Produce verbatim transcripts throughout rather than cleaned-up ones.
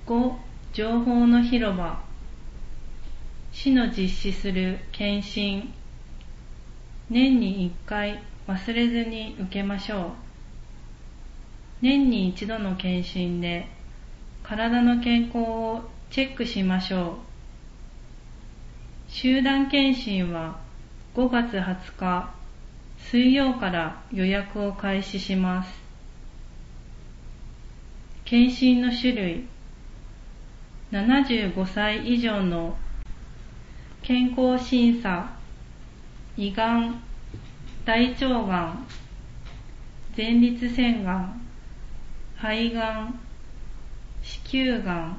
ご. 情報の広場。市の実施する検診。年にいっかい忘れずに受けましょう。年に一度の検診で体の健康をチェックしましょう。集団検診はごがつはつか水曜から予約を開始します。検診の種類。ななじゅうごさい以上の健康審査、胃がん、大腸がん、前立腺がん、肺がん、子宮がん、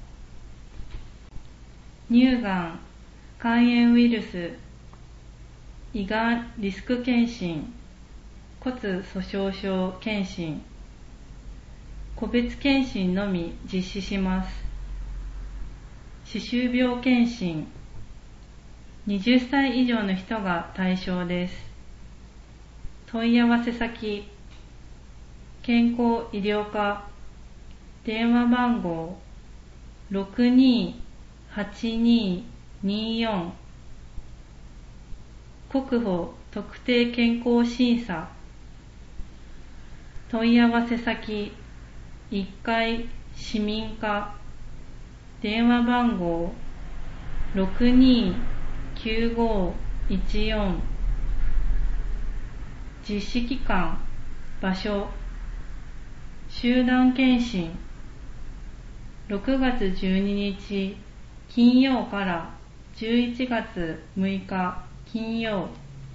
乳がん、肝炎ウイルス、胃がんリスク検診、骨粗鬆症検診、個別検診のみ実施します。歯周病検診、はたち以上の人が対象です。問い合わせ先、健康医療課、電話番号 ろくにーはちにーにーよん、国保特定健康審査。問い合わせ先、いっかい市民課、電話番号 ろくにーきゅうごいちよん、実施期間、場所、集団検診、ろくがつじゅうににち金曜からじゅういちがつむいか金曜。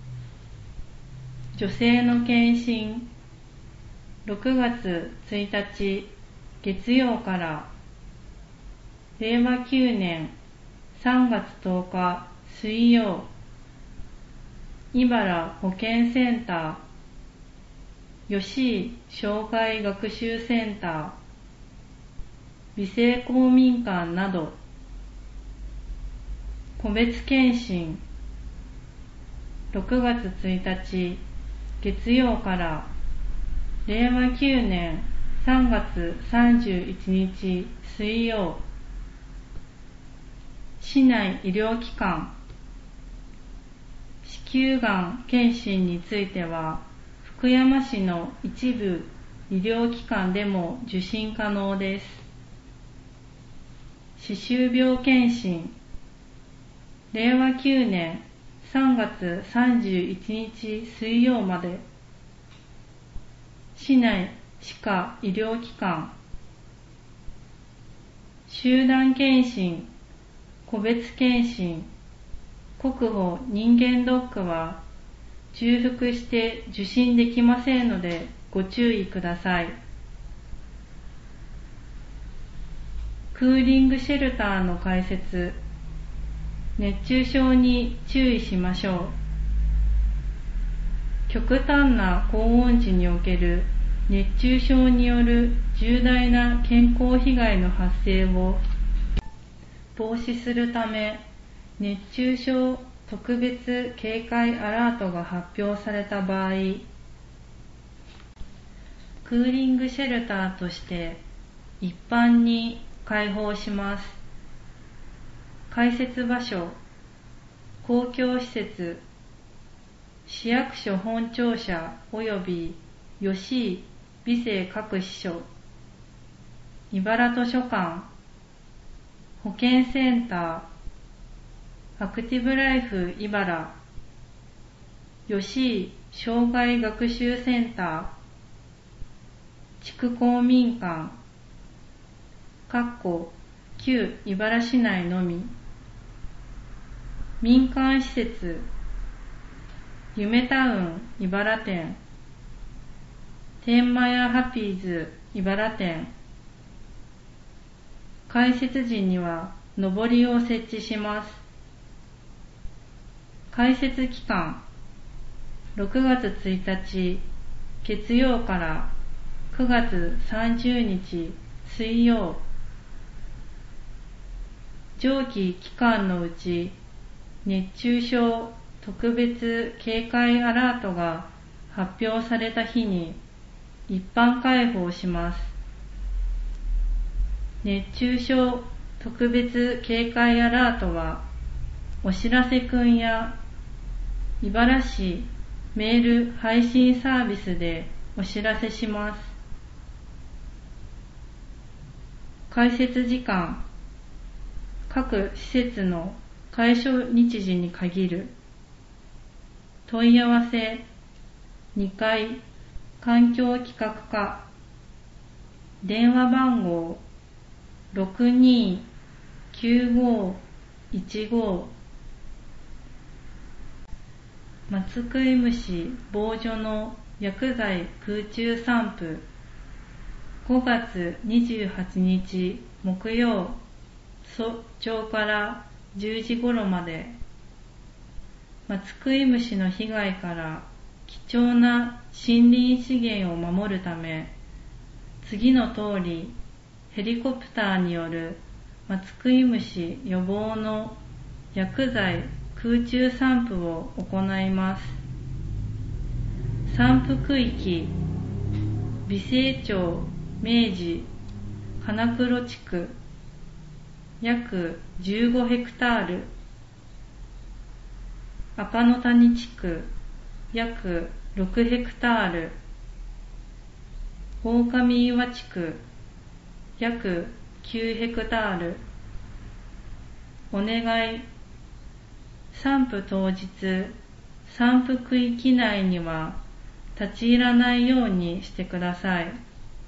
女性の検診、ろくがつついたち月曜かられいわきゅうねんさんがつとおか水曜。茨保健センター、吉井障害学習センター、美生公民館など。個別検診、ろくがつついたち月曜かられいわきゅうねんさんがつさんじゅういちにち水曜。市内医療機関。子宮がん検診については福山市の一部医療機関でも受診可能です。歯周病検診、れいわきゅうねんさんがつさんじゅういちにち水曜まで。市内歯科医療機関。集団検診、個別検診、国保人間ドックは重複して受診できませんのでご注意ください。クーリングシェルターの開設。熱中症に注意しましょう。極端な高温時における熱中症による重大な健康被害の発生を防止するため、熱中症特別警戒アラートが発表された場合、クーリングシェルターとして一般に開放します。開設場所、公共施設、市役所本庁舎及び吉井美生各支所、茨図書館、保健センター、アクティブライフ茨、吉井障害学習センター、地区公民館、かっこ旧茨市内のみ、民間施設、夢タウン茨店、天満屋ハピーズ茨店。開設時にはのりを設置します。開設期間、ろくがつついたち月曜からくがつさんじゅうにち水曜。上記期間のうち熱中症特別警戒アラートが発表された日に一般開放します。 熱中症特別警戒アラートはお知らせくんや茨市メール配信サービスでお知らせします。開設時間、各施設の開所日時に限る。問い合わせにかい環境企画課、電話番号 ろくにーきゅうごーいちご、松食い虫防除の薬剤空中散布、ごがつにじゅうはちにち木曜、早朝からじゅうじ頃まで。松食い虫の被害から貴重な森林資源を守るため、次の通りヘリコプターによる松食い虫予防の薬剤空中散布を行います。散布区域、美星町明治金黒地区約じゅうごヘクタール、赤野谷地区約ろくヘクタール、狼岩地区約きゅうヘクタール。お願い。散布当日、散布区域内には立ち入らないようにしてください。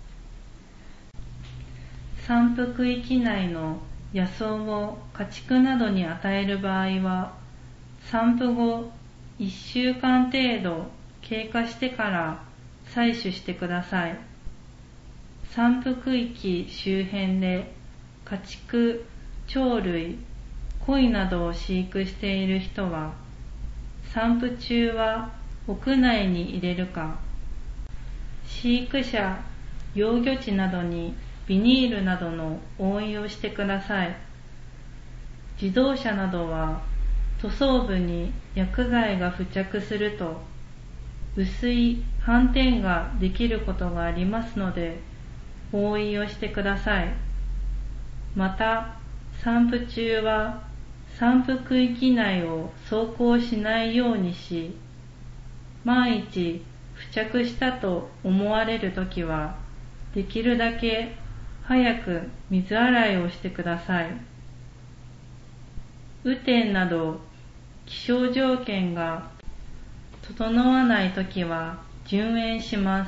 散布区域内の野草を家畜などに与える場合は、散布後いっしゅうかん程度経過してから採取してください。散布区域周辺で家畜、鳥類、鯉などを飼育している人は、散布中は屋内に入れるか、飼育舎、養魚地などにビニールなどの覆いをしてください。自動車などは塗装部に薬剤が付着すると薄い斑点ができることがありますので、覆いをしてください。また、散布中は散布区域内を走行しないようにし、万一付着したと思われるときは、できるだけ早く水洗いをしてください。雨天など気象条件が整わないときは順延します。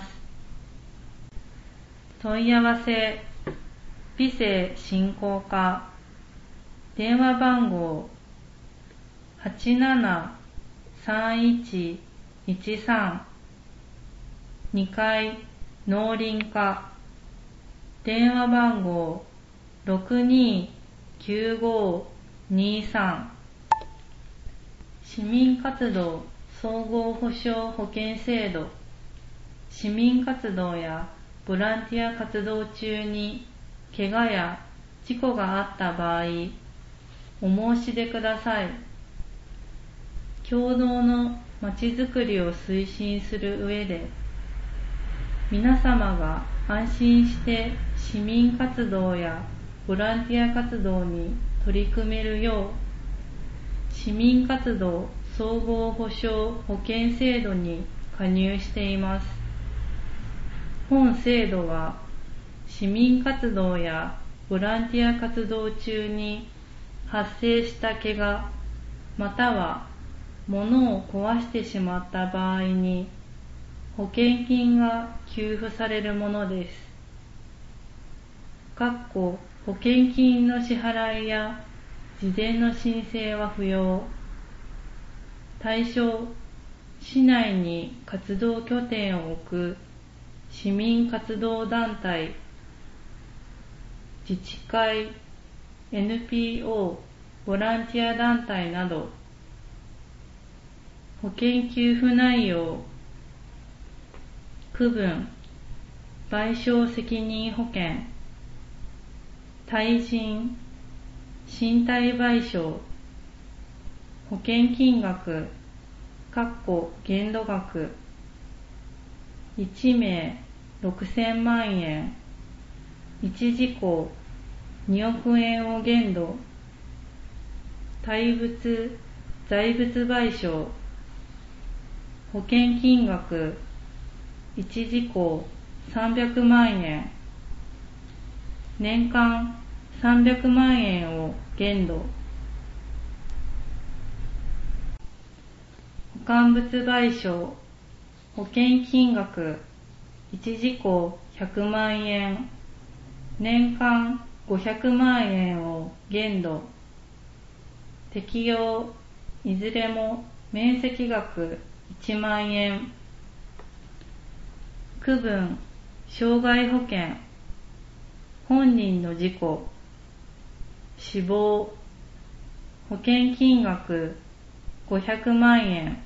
問い合わせ、美星振興課、電話番号 はちななさんいちいちさん、にかい農林課、電話番号 ろくにーきゅうごーにさん、市民活動総合保障保険制度。市民活動やボランティア活動中に怪我や事故があった場合、お申し出ください。共同のまちづくりを推進する上で、皆様が安心して市民活動やボランティア活動に取り組めるよう、市民活動総合保障保険制度に加入しています。本制度は、市民活動やボランティア活動中に発生した怪我、または物を壊してしまった場合に、保険金が給付されるものです。かっこ保険金の支払いや事前の申請は不要。対象、市内に活動拠点を置く市民活動団体、自治会、エヌピーオー、ボランティア団体など。保険給付内容、区分、賠償責任保険、対人、身体賠償、保険金額、かっこ限度額、いちめいろくせんまんえん、いちじこにおくえんを限度。対物・財物賠償。保険金額一事項さんびゃくまんえん。年間さんびゃくまんえんを限度。保管物賠償。保険金額一事項ひゃくまんえん。年間ごひゃくまんえんを限度。適用いずれも面積額いちまんえん。区分傷害保険。本人の事故、死亡、保険金額ごひゃくまんえん。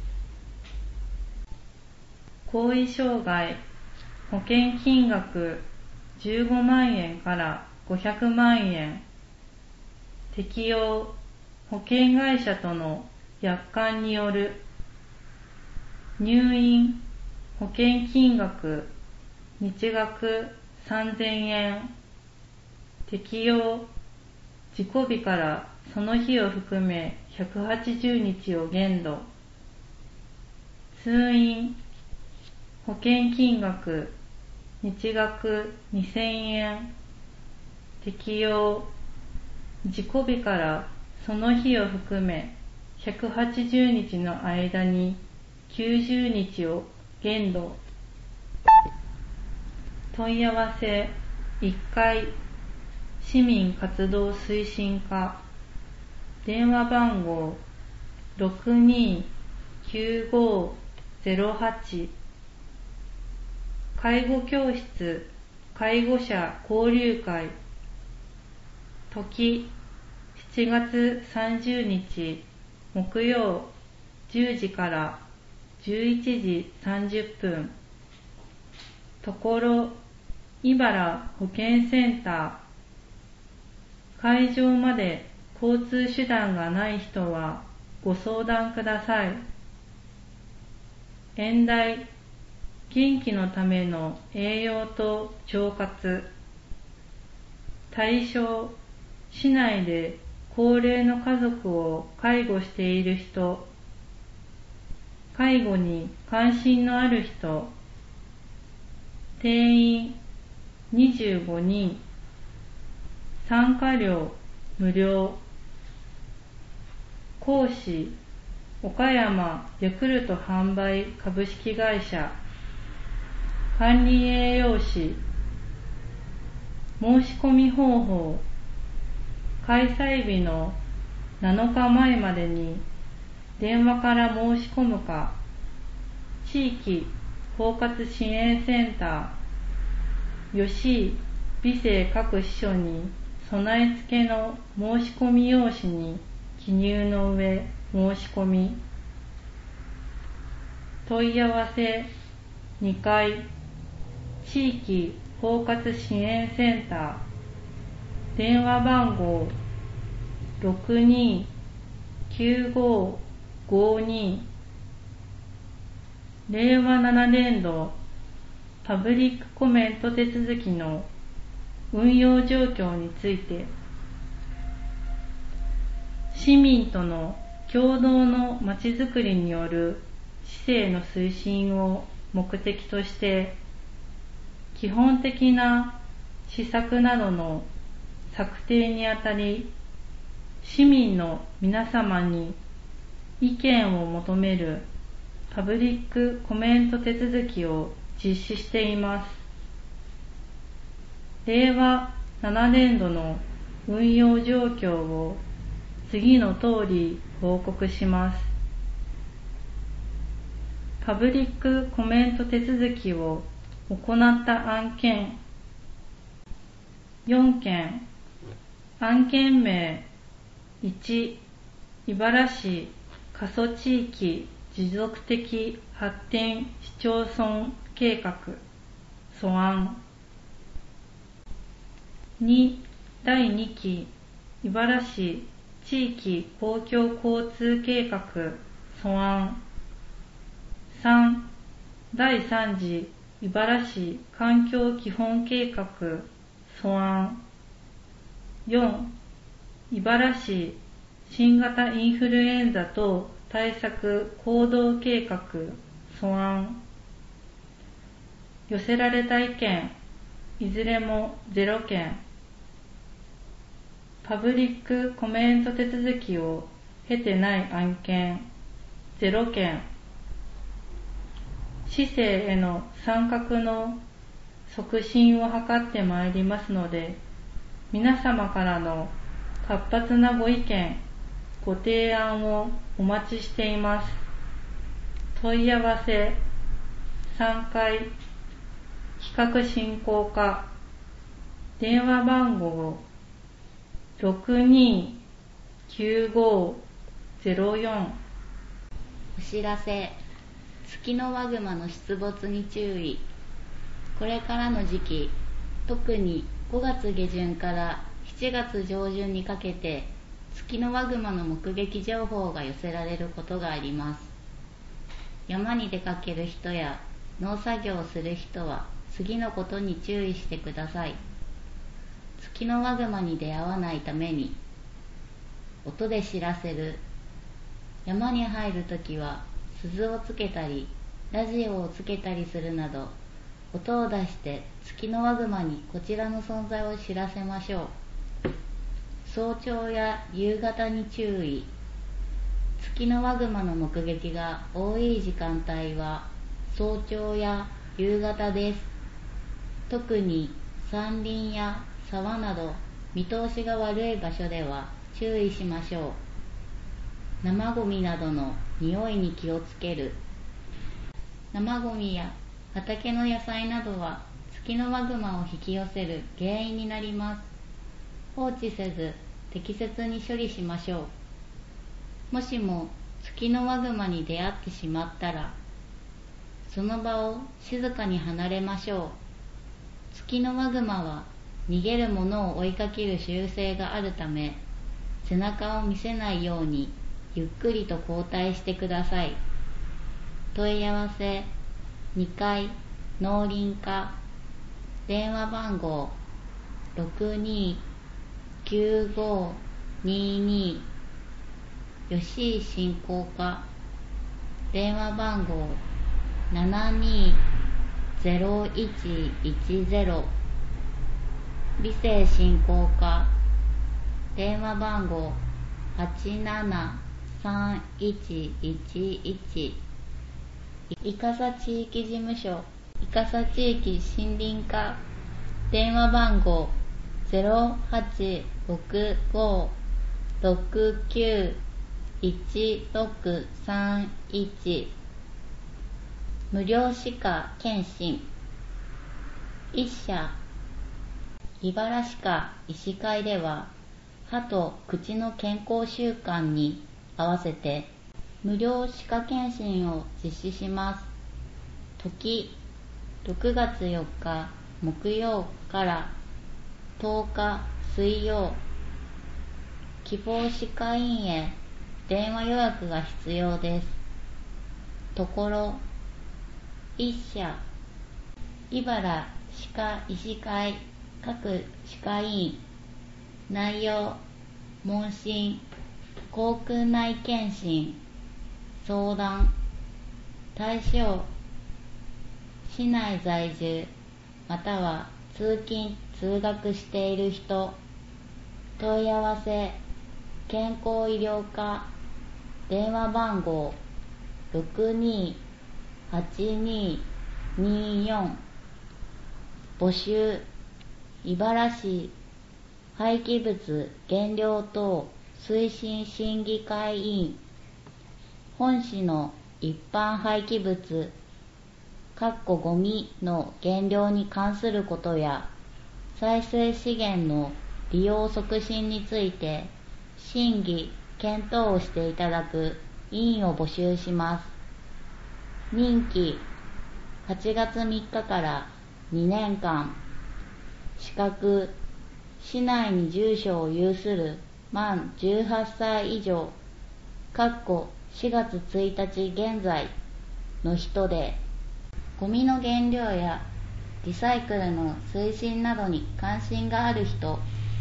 行為障害、保険金額じゅうごまんえんからごひゃくまんえん。適用保険会社との約款による。入院保険金額日額さんぜんえん。適用事故日からその日を含めひゃくはちじゅうにちを限度。通院保険金額日額にせんえん。適用事故日からその日を含めひゃくはちじゅうにちの間にきゅうじゅうにちを限度。問い合わせいっかい市民活動推進課。電話番号 ろくにーきゅうごーぜろはち。介護教室介護者交流会。時しちがつさんじゅうにち木曜じゅうじからじゅういちじさんじゅっぷん。ところ茨保健センター。会場まで交通手段がない人はご相談ください。演題元気のための栄養と腸活。対象市内で高齢の家族を介護している人。介護に関心のある人。定員にじゅうごにん。参加料無料。講師岡山ヤクルト販売株式会社。管理栄養士。申し込み方法開催日のなのかまえまでに電話から申し込むか、地域包括支援センター吉井美生各支所に備え付けの申し込み用紙に記入の上申し込み。問い合わせにかい地域包括支援センター。電話番号 ろくにーきゅうごーごーに。れいわななねんどパブリックコメント手続きの運用状況について。市民との共同のまちづくりによる市政の推進を目的として基本的な施策などの策定にあたり、市民の皆様に意見を求めるパブリックコメント手続きを実施しています。れいわななねんどの運用状況を次の通り報告します。パブリックコメント手続きを行った案件よんけん。案件名いち、茨市過疎地域持続的発展市町村計画素案。に、だいにき茨市地域公共交通計画素案。さん、だいさん次茨市環境基本計画素案。 よん. 茨市新型インフルエンザ等対策行動計画素案。寄せられた意見いずれもゼロけん。パブリックコメント手続きを経てない案件ゼロけん。市政への参画の促進を図ってまいりますので、皆様からの活発なご意見、ご提案をお待ちしています。問い合わせさんかい企画進行課、電話番号 ろくにーきゅうごーゼロよん。 お知らせ、ツキノワグマの出没に注意。これからの時期、特にごがつげじゅんからしちがつじょうじゅんにかけてツキノワグマの目撃情報が寄せられることがあります。山に出かける人や農作業をする人は次のことに注意してください。ツキノワグマに出会わないために、音で知らせる。山に入るときは鈴をつけたりラジオをつけたりするなど、音を出してツキノワグマにこちらの存在を知らせましょう。早朝や夕方に注意。ツキノワグマの目撃が多い時間帯は早朝や夕方です。特に山林や沢など見通しが悪い場所では注意しましょう。生ゴミなどの匂いに気をつける。生ゴミや畑の野菜などはツキノワグマを引き寄せる原因になります。放置せず適切に処理しましょう。もしもツキノワグマに出会ってしまったら、その場を静かに離れましょう。ツキノワグマは逃げる者を追いかける習性があるため、背中を見せないようにゆっくりと後退してください。問い合わせにかい農林課、電話番号 ろくにーきゅうごーにーにー。吉井振興課、電話番号ななにーゼロいちいちゼロ。美生振興課、電話番号はちななさんいちいちいち。伊笠地域事務所、伊笠地域森林課、電話番号ゼロはちろくごーろくきゅういちろくさんいち。無料歯科検診。一社茨歯科医師会では、歯と口の健康週間に合わせて無料歯科検診を実施します。時ろくがつよっか木曜からとおか水曜。希望歯科医院へ電話予約が必要です。ところ一社茨歯科医師会各歯科医院。内容問診、口腔内検診、相談。対象市内在住または通勤通学している人。問い合わせ健康医療課、電話番号ろくにーはちにーにーよん。募集茨市廃棄物減量等推進審議会委員。本市の一般廃棄物ゴミの減量に関することや再生資源の利用促進について審議検討をしていただく委員を募集します。任期はちがつみっかからにねんかん。資格市内に住所を有する満じゅうはっさい以上しがつついたち現在の人で、ゴミの減量やリサイクルの推進などに関心がある人。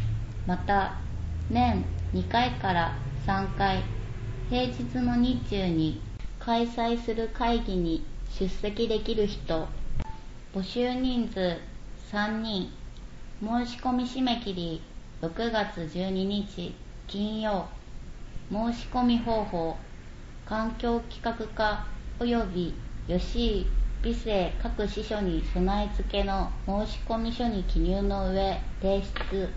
また年にかいからさんかい平日の日中に開催する会議に出席できる人。募集人数さんにん。申し込み締め切りろくがつじゅうににち金曜。申し込み方法、環境企画課および吉井美生各支所に備え付けの申し込み書に記入の上提出。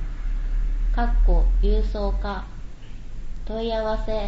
郵送課。問い合わせ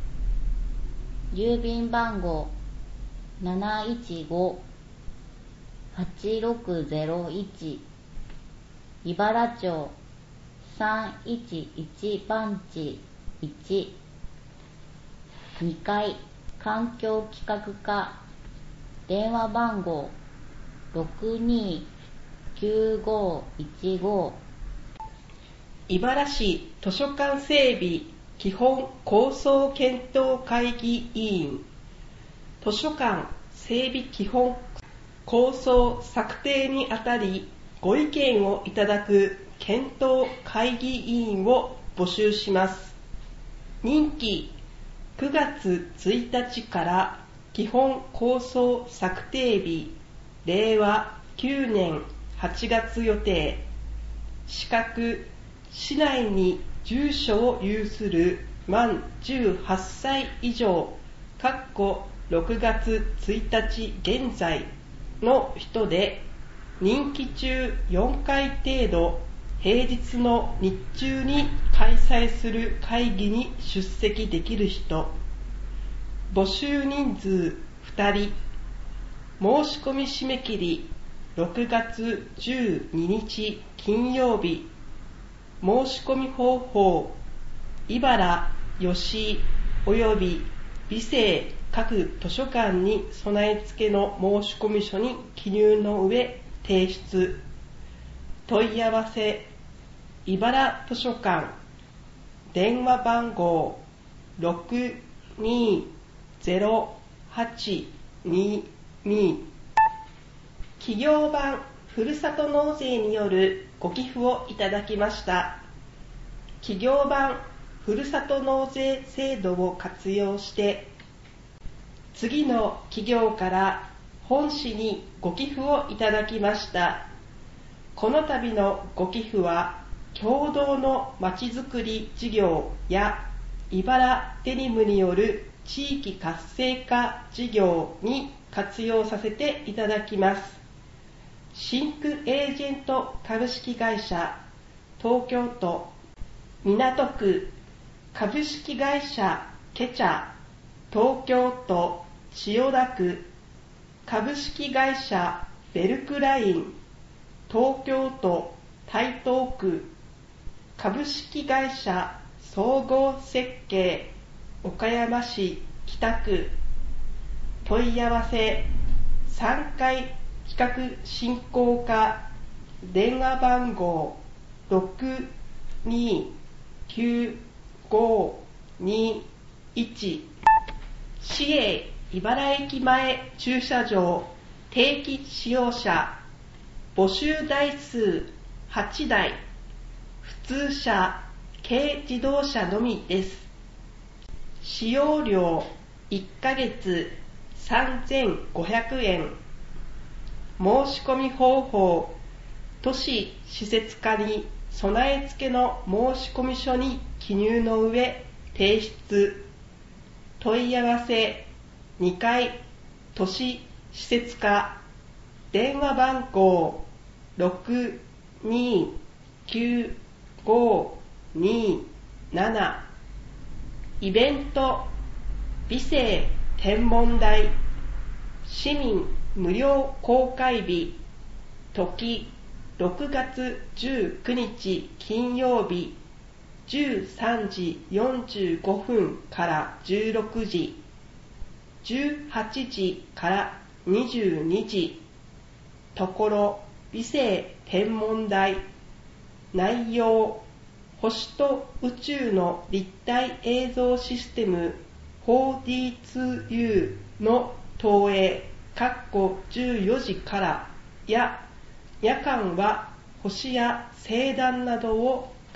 郵便番号 なないちごはちろくゼロいち 茨町さんいちいち番地いち。にかい環境企画課。電話番号 ろくにーきゅうごいちご。 茨市図書館整備基本構想検討会議委員。図書館整備基本構想策定にあたりご意見をいただく検討会議委員を募集します。任期くがつついたちから基本構想策定日れいわきゅうねんはちがつ予定。資格市内に住所を有する満じゅうはっさい以上ろくがつついたち現在の人で、任期中よんかい程度平日の日中に開催する会議に出席できる人。募集人数ふたり。申し込み締め切りろくがつじゅうににち金曜日。申し込み方法、茨、吉井および美生各図書館に備え付けの申し込み書に記入の上提出。問い合わせ、茨図書館。電話番号 ろくにーぜろはちにに。企業版ふるさと納税によるご寄付をいただきました。企業版ふるさと納税制度を活用して次の企業から本市にご寄付をいただきました。この度のご寄付は共同のまちづくり事業や茨デニムによる地域活性化事業に活用させていただきます。シンクエージェント株式会社東京都港区、株式会社ケチャ東京都千代田区、株式会社ベルクライン東京都台東区、株式会社総合設計岡山市北区。問い合わせさんかい企画振興課。電話番号ろくにーきゅうごにいち。市営茨駅前駐車場定期使用者。募集台数はちだい。普通車、軽自動車のみです。使用料いっかげつさんぜんごひゃくえん。申し込み方法、都市施設課に備え付けの申し込み書に記入の上提出。問い合わせにかい都市施設課。電話番号ろくにーきゅうごになな。イベント美生天文台市民無料公開日時ろくがつじゅうくにち金曜日じゅうさんじよんじゅうごふんからじゅうろくじ、じゅうはちじからにじゅうにじ。ところ美生天文台。内容、星と宇宙の立体映像システム フォーディーツーユー の投影じゅうよじからや夜間は星や星団などを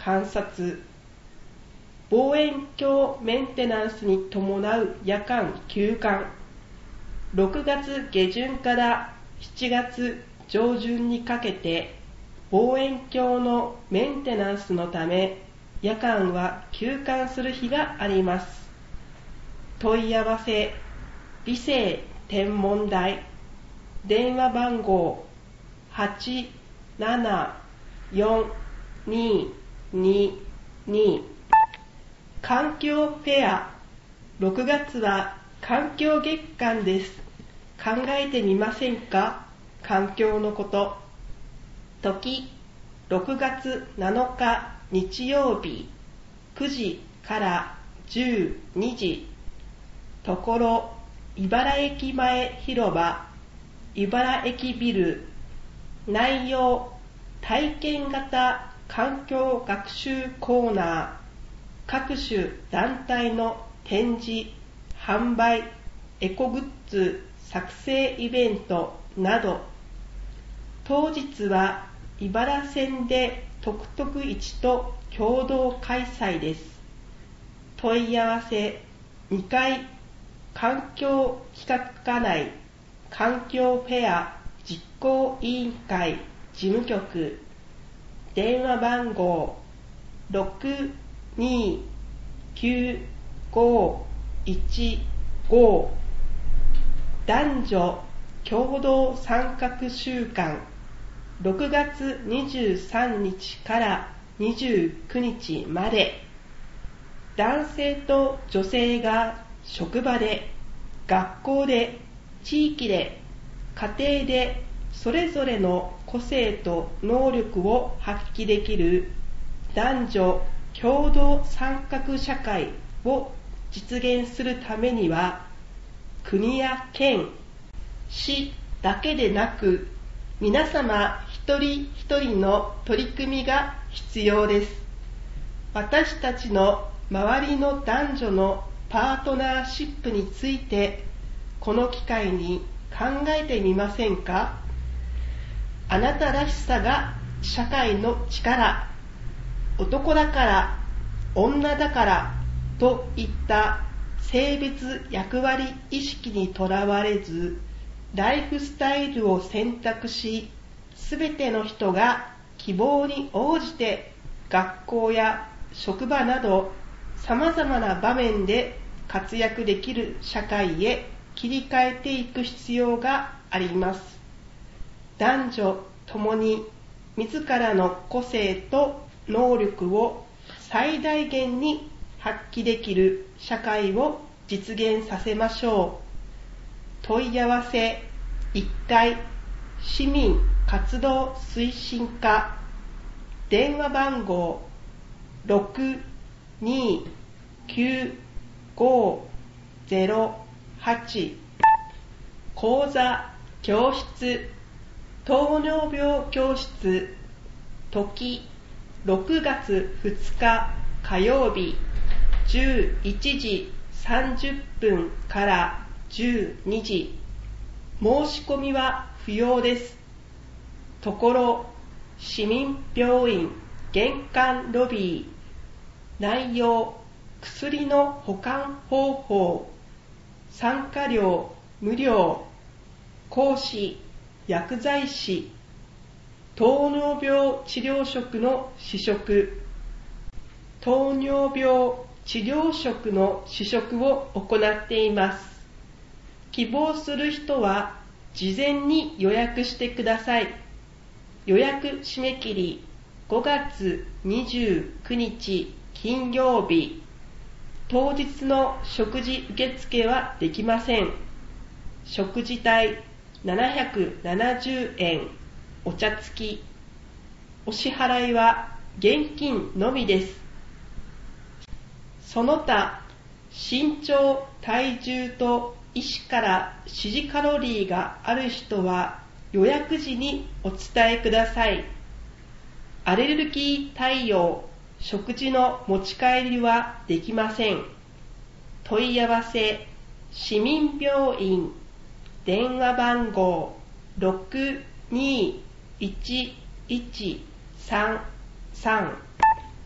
観察、望遠鏡メンテナンスに伴う夜間休館、ろくがつ下旬からしちがつ上旬にかけて望遠鏡のメンテナンスのため夜間は休館する日があります。問い合わせ、理性天文台、電話番号 はちななよんににに。環境フェア、ろくがつは環境月間です。考えてみませんか？環境のこと。時、ろくがつなのか日曜日、くじからじゅうにじ。ところ、茨駅前広場、茨駅ビル。内容、体験型環境学習コーナー、各種団体の展示、販売、エコグッズ作成イベントなど。当日は茨線で徳徳市と共同開催です。問い合わせ、にかい環境企画課内環境フェア実行委員会事務局。電話番号 ろくにきゅうごいちご。男女共同参画週間、ろくがつにじゅうさんにちからにじゅうくにちまで。男性と女性が職場で、学校で、地域で、家庭でそれぞれの個性と能力を発揮できる男女共同参画社会を実現するためには、国や県、市だけでなく、皆様一人一人の取り組みが必要です。私たちの周りの男女のパートナーシップについて、この機会に考えてみませんか？あなたらしさが社会の力、男だから、女だからといった性別役割意識にとらわれず、ライフスタイルを選択し、すべての人が希望に応じて学校や職場など様々な場面で活躍できる社会へ切り替えていく必要があります。男女ともに自らの個性と能力を最大限に発揮できる社会を実現させましょう。問い合わせいっかい市民活動推進課。電話番号 ろくにきゅうごゼロはち。講座教室、糖尿病教室。時、ろくがつふつか火曜日、じゅういちじさんじゅっぷんからじゅうにじ。申し込みは不要です。ところ、市民病院玄関ロビー。内容、薬の保管方法。参加料無料。講師、薬剤師。糖尿病治療職の試食。糖尿病治療職の試食を行っています。希望する人は事前に予約してください。予約締め切りごがつにじゅうくにち金曜日。当日の食事受付はできません。食事代ななひゃくななじゅうえん、お茶付き。お支払いは現金のみです。その他、身長、体重と医師から指示カロリーがある人は予約時にお伝えください。アレルギー対応、食事の持ち帰りはできません。問い合わせ、市民病院。電話番号 ろくにいちいちさんさん。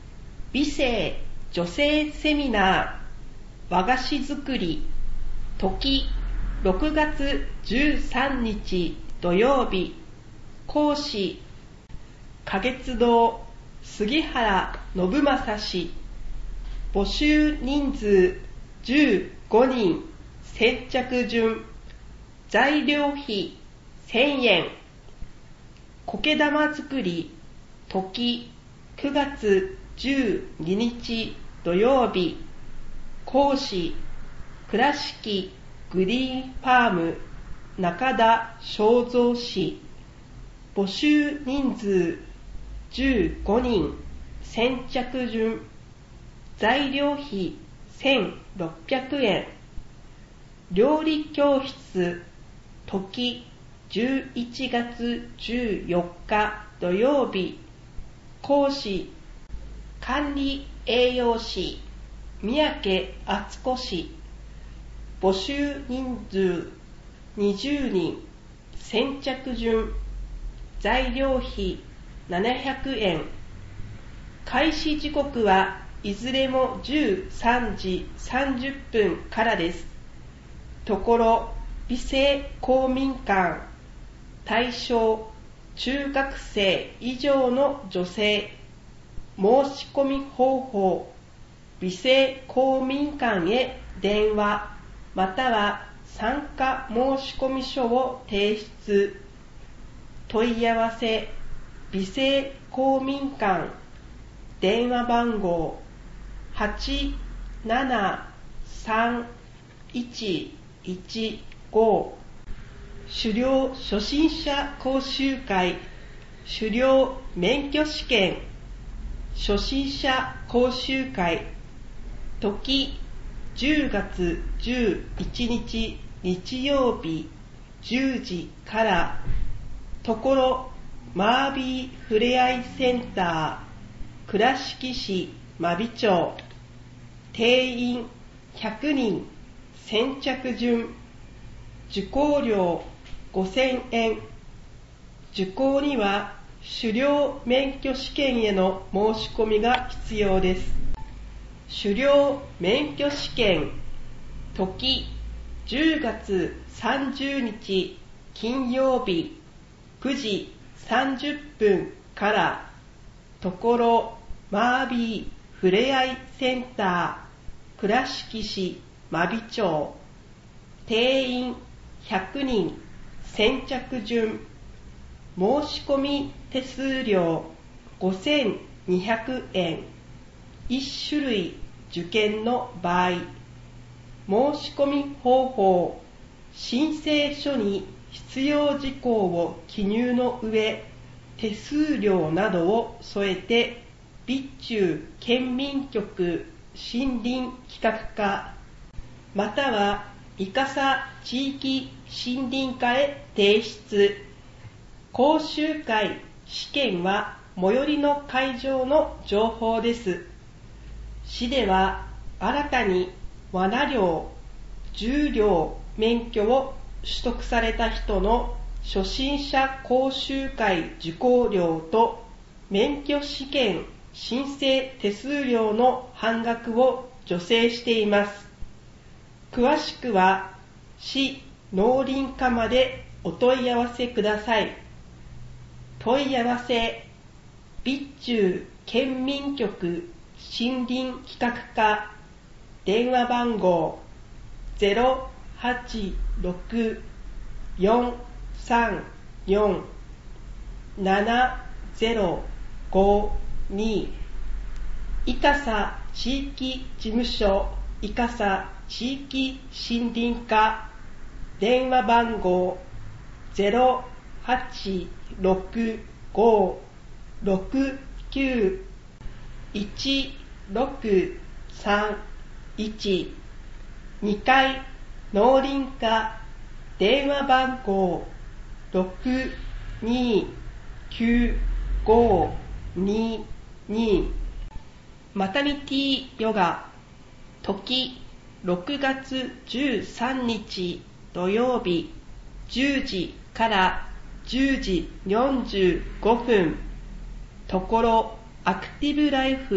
美声女性セミナー和菓子作り時ろくがつじゅうさんにち土曜日講師花月堂杉原信正氏募集人数じゅうごにん先着順材料費せんえん苔玉作り時くがつじゅうににち土曜日講師倉敷グリーンファーム中田正蔵氏募集人数じゅうごにん先着順材料費せんろっぴゃくえん料理教室時じゅういちがつじゅうよっか土曜日講師管理栄養士三宅敦子氏募集人数にじゅうにん先着順材料費ななひゃくえん開始時刻はいずれもじゅうさんじさんじゅっぷんからです。ところ美声公民館対象中学生以上の女性申し込み方法美声公民館へ電話または参加申込書を提出問い合わせ美声公民館電話番号はちななさんいちいちご狩猟初心者講習会狩猟免許試験初心者講習会時じゅうがつじゅういちにち日曜日じゅうじからところマービーふれあいセンター倉敷市真備町定員ひゃくにん先着順受講料ごせんえん受講には狩猟免許試験への申し込みが必要です。狩猟免許試験時じゅうがつさんじゅうにち金曜日くじさんじゅっぷんからところマービーふれあいセンター倉敷市真備町定員ひゃくにん先着順申し込み手数料ごせんにひゃくえんいち種類受験の場合申し込み方法申請書に必要事項を記入の上手数料などを添えて備中県民局森林企画課または伊笠地域森林課へ提出講習会試験は最寄りの会場の情報です。市では新たに罠猟、銃猟免許を取得された人の初心者講習会受講料と免許試験申請手数料の半額を助成しています。詳しくは市農林課までお問い合わせください。問い合わせ備中県民局森林企画課電話番号 ゼロはちろくよんさんよんななゼロごに伊笠地域事務所伊笠地域森林課電話番号 ゼロはちろくごろくきゅういちろくさんいちにかい農林課電話番号ろくにきゅうごににマタニティヨガ時ろくがつじゅうさんにち土曜日じゅうじからじゅうじよんじゅうごふんところアクティブライフ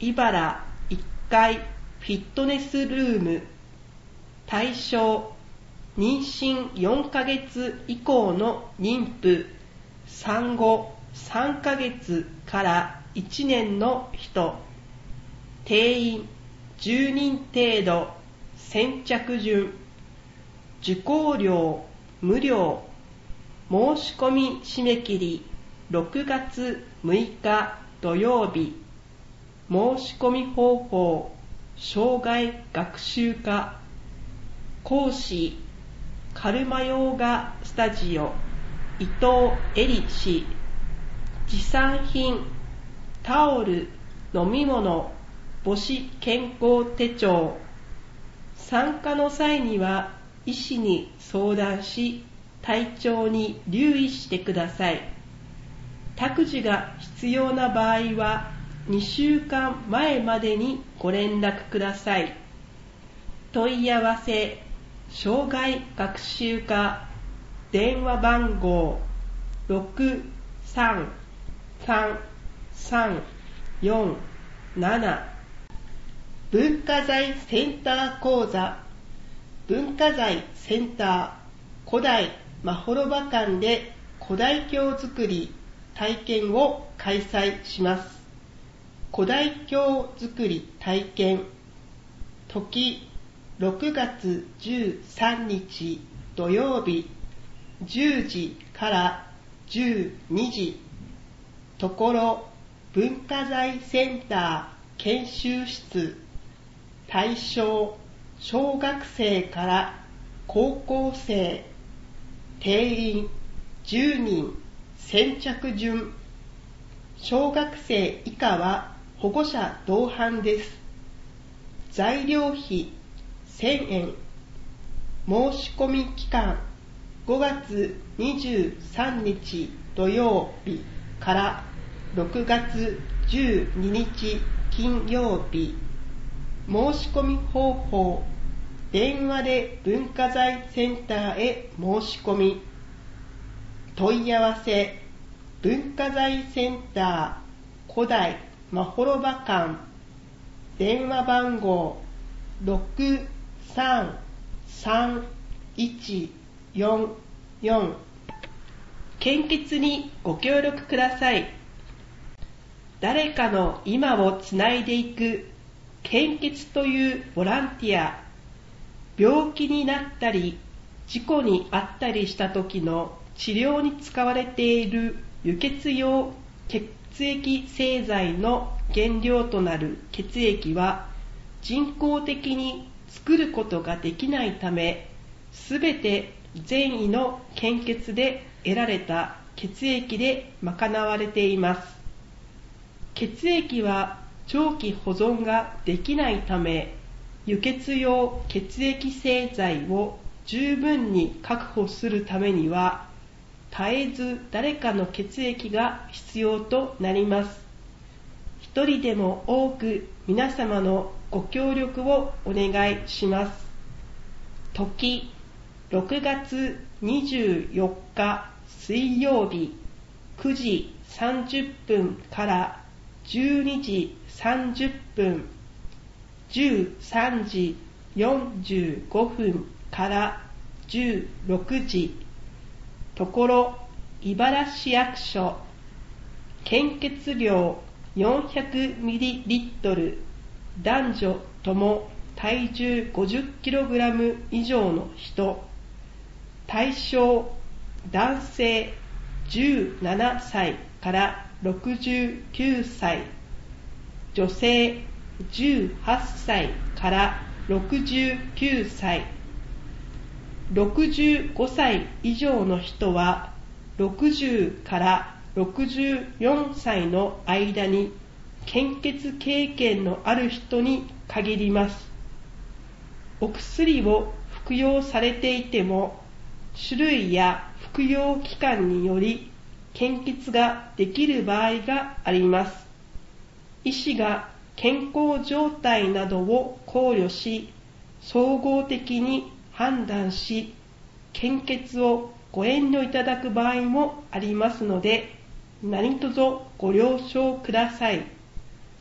茨いっかいフィットネスルーム。対象、妊娠よんかげつ以降の妊婦、産後さんかげつからいちねんの人。定員じゅうにん程度。先着順。受講料無料。申し込み締め切りろくがつむいか土曜日。申し込み方法、障害学習科。講師、カルマヨーガスタジオ伊藤恵里氏。持参品、タオル、飲み物、母子健康手帳。参加の際には医師に相談し、体調に留意してください。託児が必要な場合はにしゅうかんまえまでにご連絡ください。問い合わせ、障害学習科。電話番号ろくさんさんさんよんなな。文化財センター講座。文化財センター古代まほろば館で古代経作り体験を開催します。古代経作り体験。時ろくがつじゅうさんにち土曜日じゅうじからじゅうにじ。ところ文化財センター研修室。対象、小学生から高校生。定員じゅうにん。先着順。小学生以下は保護者同伴です。材料費せんえん。申し込み期間ごがつにじゅうさんにち土曜日からろくがつじゅうににち金曜日。申し込み方法、電話で文化財センターへ申し込み。問い合わせ、文化財センター古代まほろば館。電話番号ろくさんさんいちよんよん。献血にご協力ください。誰かの今をつないでいく献血というボランティア。病気になったり事故に遭ったりした時の治療に使われている輸血用血液製剤の原料となる血液は人工的に作ることができないため、すべて善意の献血で得られた血液で賄われています。血液は長期保存ができないため、輸血用血液製剤を十分に確保するためには、絶えず誰かの血液が必要となります。一人でも多く皆様のご協力をお願いします。時ろくがつにじゅうよっか水曜日くじさんじゅっぷんからじゅうにじさんじゅっぷん、じゅうさんじよんじゅうごふんからじゅうろくじ。ところ茨市役所。献血量よんひゃくミリリットル。男女とも体重 ごじゅっキログラム 以上の人。対象、男性じゅうななさいからろくじゅうきゅうさい。女性じゅうはっさいからろくじゅうきゅうさい。ろくじゅうごさい以上の人はろくじゅうからろくじゅうよんさいの間に献血経験のある人に限ります。お薬を服用されていても、種類や服用期間により献血ができる場合があります。医師が健康状態などを考慮し、総合的に判断し、献血をご遠慮いただく場合もありますので、何卒ご了承ください。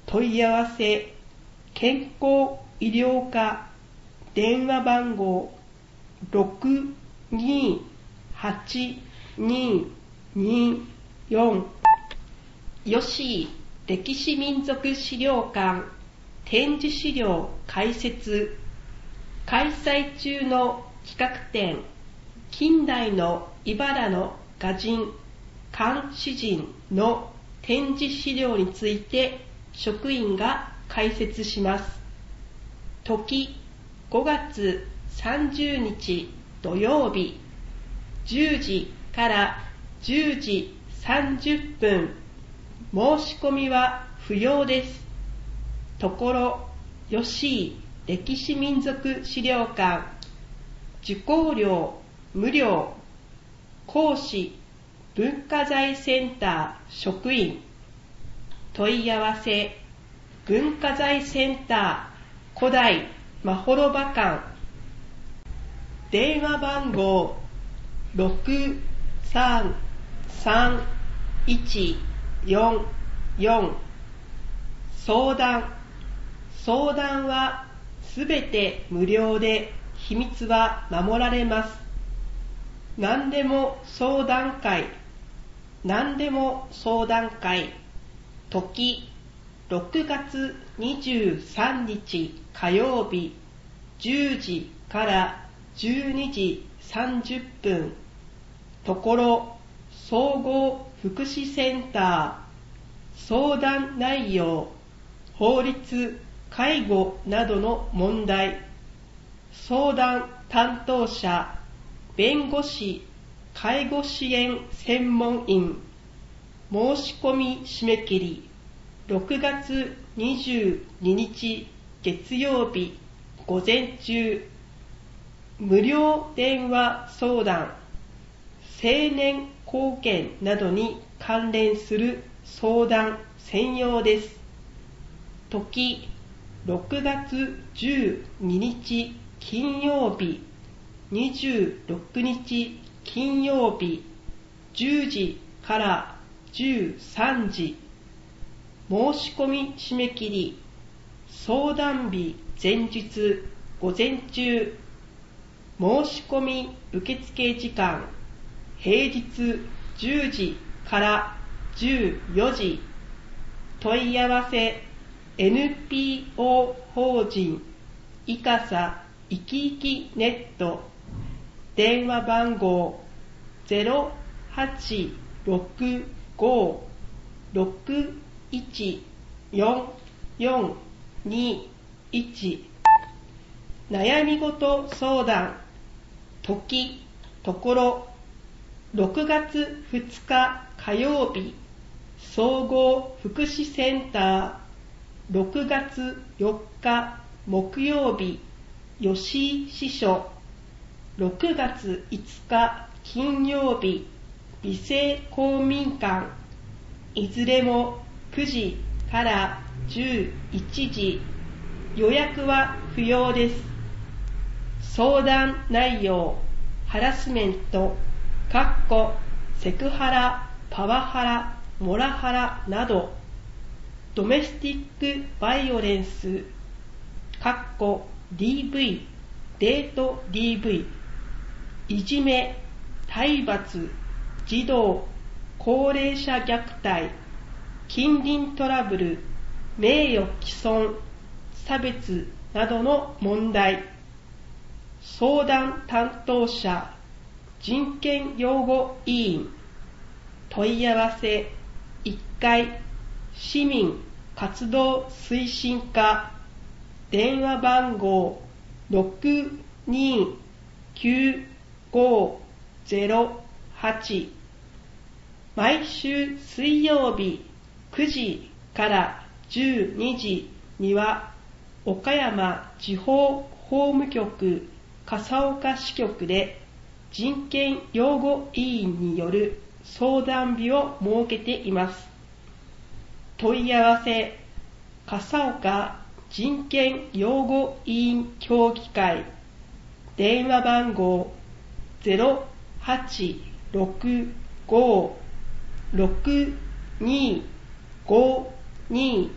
問い合わせ健康医療課電話番号 ろくにーはちにーにーよん 吉井歴史民族資料館展示資料開設開催中の企画展近代の茨の画人漢詩人の展示資料について職員が解説します。時ごがつさんじゅうにち土曜日じゅうじからじゅうじさんじゅっぷん申し込みは不要です。ところ吉井歴史民族資料館受講料無料講師文化財センター職員問い合わせ文化財センター古代まほろば館電話番号ろくさんさんいちよんよん相談相談はすべて無料で秘密は守られます。何でも相談会何でも相談会時ろくがつにじゅうさんにち火曜日じゅうじからじゅうにじさんじゅっぷんところ総合福祉センター相談内容法律介護などの問題相談担当者弁護士介護支援専門員申し込み締め切りろくがつにじゅうににち月曜日午前中無料電話相談青年貢献などに関連する相談専用です。時ろくがつじゅうににち金曜日にじゅうろくにち金曜日じゅうじからじゅうさんじ申し込み締め切り相談日前日午前中申し込み受付時間平日じゅうじからじゅうよじ問い合わせ エヌピーオー 法人いかさいきいきネット電話番号 ゼロはちろくご ろくいちよんよんにいち悩み事相談時ところろくがつふつか火曜日総合福祉センターろくがつよっか木曜日吉井支所ろくがついつか金曜日美生公民館いずれもくじからじゅういちじ予約は不要です。相談内容ハラスメントかっこセクハラパワハラモラハラなどドメスティックバイオレンスかっこ ディーブイ デート ディーブイ いじめ体罰児童高齢者虐待近隣トラブル名誉毀損差別などの問題相談担当者人権擁護委員問い合わせいっかい市民活動推進課電話番号ろくにきゅうごゼロはち毎週水曜日くじからじゅうにじには岡山地方法務局笠岡支局で人権擁護委員による相談日を設けています。問い合わせ笠岡人権擁護委員協議会電話番号 ゼロはちろくご ろくにごに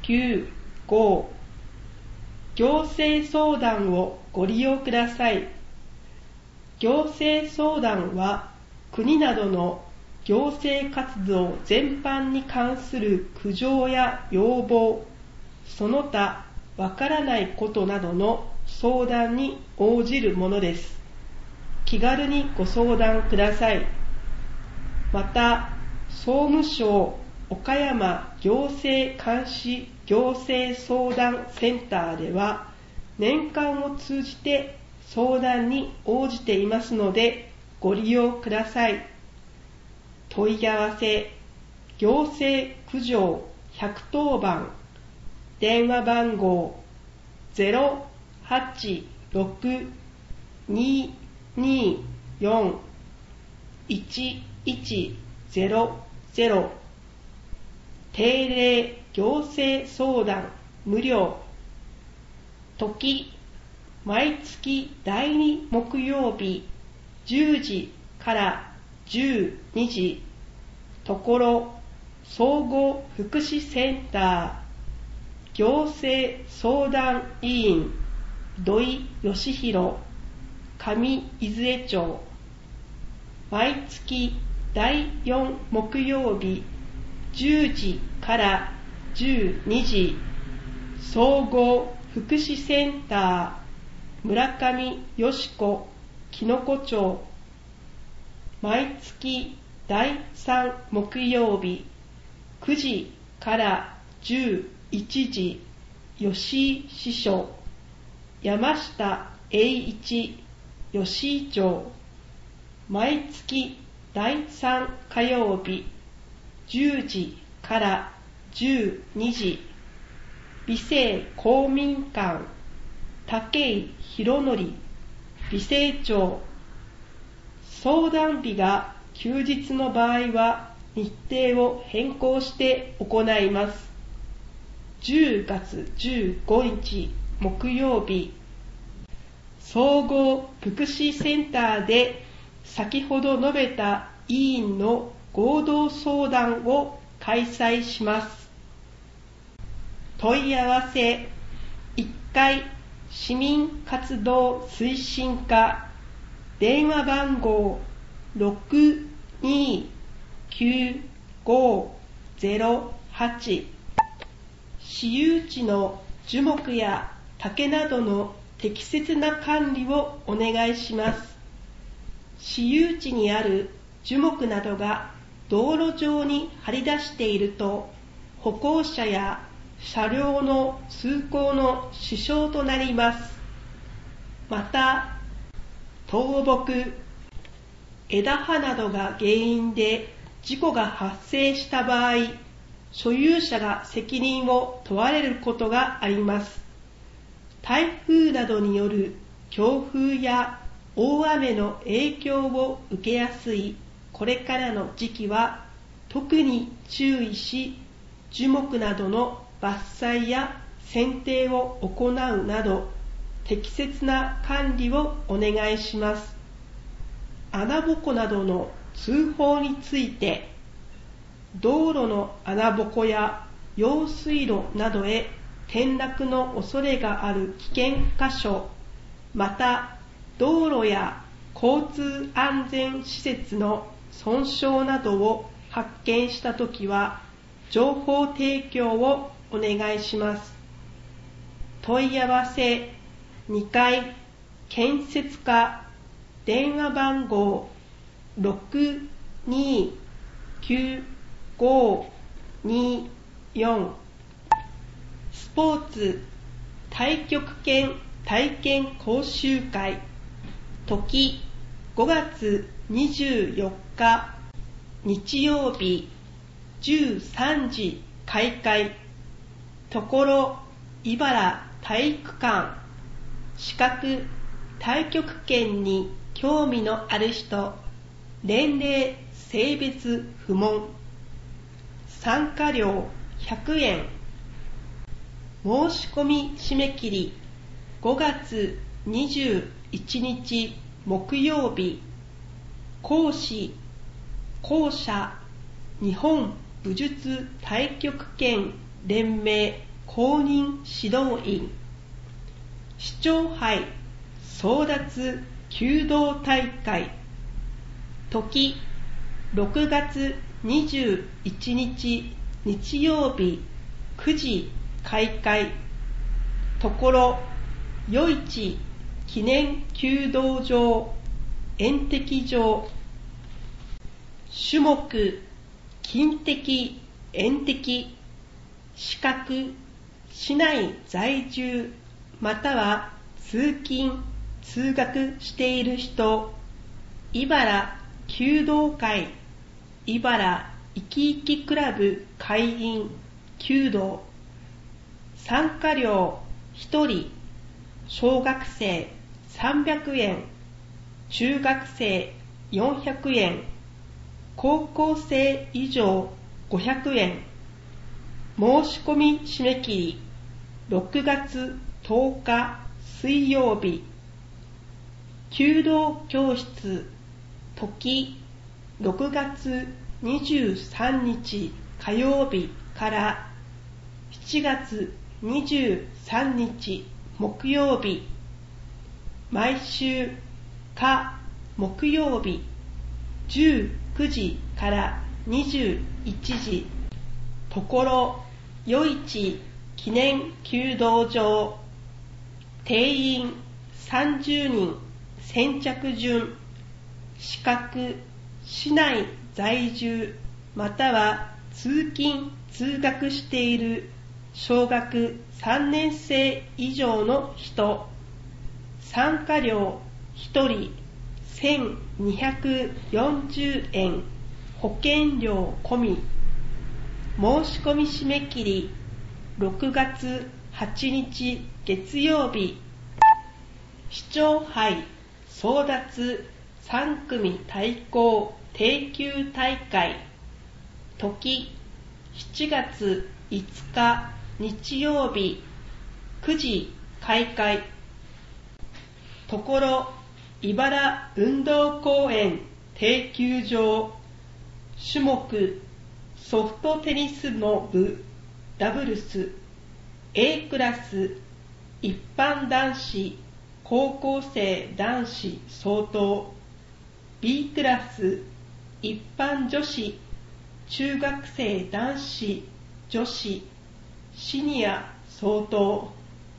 きゅうご 行政相談をご利用ください。行政相談は国などの行政活動全般に関する苦情や要望、その他わからないことなどの相談に応じるものです。気軽にご相談ください。また、総務省岡山行政監視行政相談センターでは年間を通じて相談に応じていますのでご利用ください。問い合わせ、行政苦情ひゃくとおばん、電話番号 ゼロはちろく にーにーよん いちいちゼロゼロ、定例行政相談無料。時、毎月だいに木曜日じゅうじからじゅうにじ。ところ、総合福祉センター行政相談委員土井義弘、上伊豆江町。毎月だいよん木曜日じゅうじからじゅうにじ。総合福祉センター村上よし子きのこ町。毎月だいさん木曜日くじからじゅういちじ。吉井支所山下栄一吉井町。毎月だいさん火曜日じゅうじからじゅうにじ。美生公民館武井博則美生町。相談日が休日の場合は日程を変更して行います。じゅうがつじゅうごにち木曜日、総合福祉センターで先ほど述べた委員の合同相談を開催します。問い合わせ、いっかい市民活動推進課、電話番号 ろくにーきゅうごーゼロはち。私有地の樹木や竹などの適切な管理をお願いします。私有地にある樹木などが道路上に張り出していると、歩行者や車両の通行の支障となります。また、倒木、枝葉などが原因で事故が発生した場合、所有者が責任を問われることがあります。台風などによる強風や大雨の影響を受けやすいこれからの時期は特に注意し、樹木などの伐採や剪定を行うなど適切な管理をお願いします。穴ぼこなどの通報について、道路の穴ぼこや用水路などへ転落の恐れがある危険箇所、また道路や交通安全施設の損傷などを発見したときは情報提供をお願いします。問い合わせ、にかい建設課、電話番号 ろくにーきゅうごーにーよん。スポーツ太極拳体験講習会、時ごがつにじゅうよっか日曜日じゅうさんじ開会。ところ、茨体育館。資格太極拳に興味のある人、年齢性別不問。参加料ひゃくえん。申し込み締め切りごがつにじゅういちにち木曜日。講師、校舎日本武術太極拳連盟公認指導員、市長杯争奪弓道大会、時ろくがつにじゅういちにち日曜日くじ開会、ところ余市記念弓道場演敵場、種目近敵遠敵、資格市内在住または通勤通学している人、茨弓道会茨いきいきクラブ会員弓道、参加料ひとり小学生さんびゃくえん、中学生よんひゃくえん、高校生以上ごひゃくえん、申し込み締め切りろくがつとおか水曜日、弓道教室時ろくがつにじゅうさんにち火曜日からしちがつにじゅうさんにち木曜日、毎週火木曜日じゅうくじからにじゅういちじ、ところ余市記念弓道場、定員さんじゅうにん先着順、資格市内在住または通勤通学している小学さんねん生以上の人、参加料ひとりせんにひゃくよんじゅうえん保険料込み、申し込み締め切りろくがつはちにち月曜日、市長杯争奪さんくみ対抗定休大会、時しちがついつか日曜日くじ開会、ところ茨運動公園定休場、種目ソフトテニスの部ダブルス A クラス一般男子高校生男子相当、 B クラス一般女子中学生男子女子シニア相当、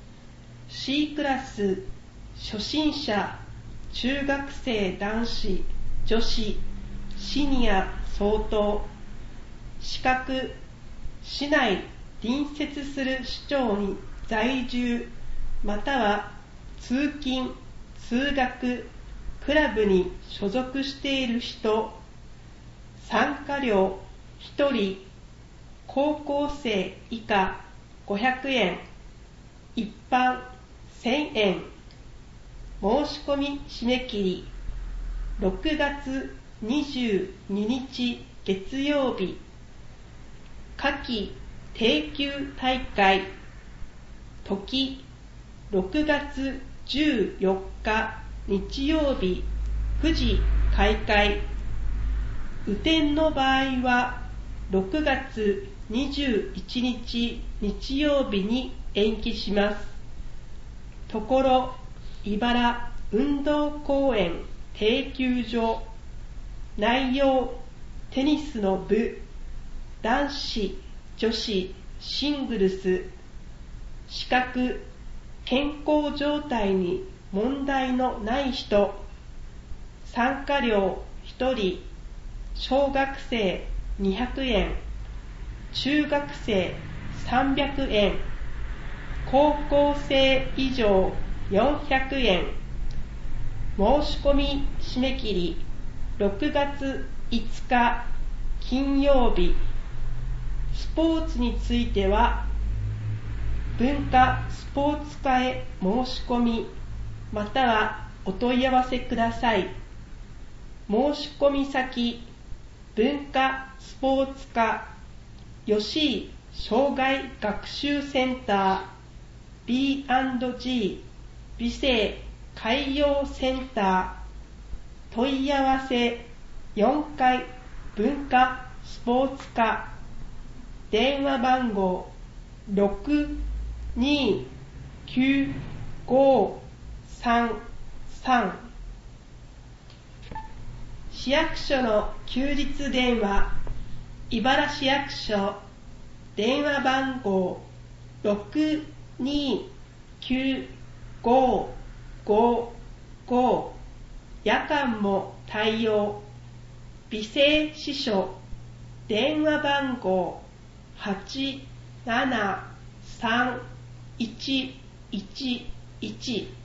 C クラス初心者中学生男子女子シニア相当、資格市内隣接する市町に在住または通勤通学クラブに所属している人、参加料ひとり高校生以下ごひゃくえん、一般せんえん、申し込み締め切りろくがつにじゅうににち月曜日、夏季定休大会、時ろくがつじゅうよっか日曜日くじ開会、雨天の場合はろくがつにじゅういちにち日曜日に延期します。ところ茨運動公園定休場、内容テニスの部男子女子シングルス、資格健康状態に問題のない人、参加料ひとり小学生にひゃくえん、中学生さんびゃくえん、高校生以上よんひゃくえん、申し込み締め切りろくがついつか金曜日、スポーツについては文化スポーツ課へ申し込みまたはお問い合わせください。申し込み先文化スポーツ課吉井障害学習センター ビーアンドジー 美生海洋センター、問い合わせよんかい文化スポーツ課、電話番号ろくにきゅうごさんさん。市役所の休日電話、茨市役所、電話番号ろくにきゅうごごご、夜間も対応、美声司書、電話番号はちななさんいちいちいち。